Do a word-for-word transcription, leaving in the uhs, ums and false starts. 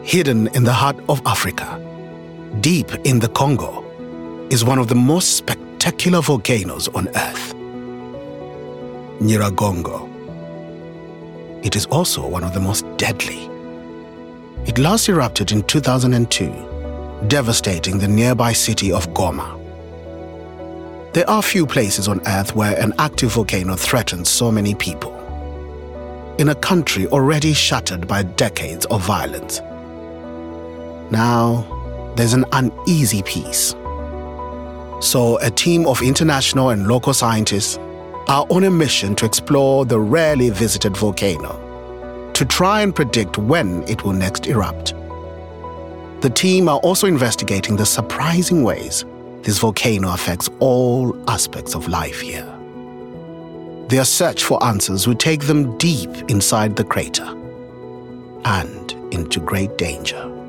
Hidden in the heart of Africa, deep in the Congo, is one of the most spectacular volcanoes on Earth, Nyiragongo. It is also one of the most deadly. It last erupted in two thousand two, devastating the nearby city of Goma. There are few places on Earth where an active volcano threatens so many people. In a country already shattered by decades of violence, now there's an uneasy peace. So a team of international and local scientists are on a mission to explore the rarely visited volcano, to try and predict when it will next erupt. The team are also investigating the surprising ways this volcano affects all aspects of life here. Their search for answers will take them deep inside the crater and into great danger.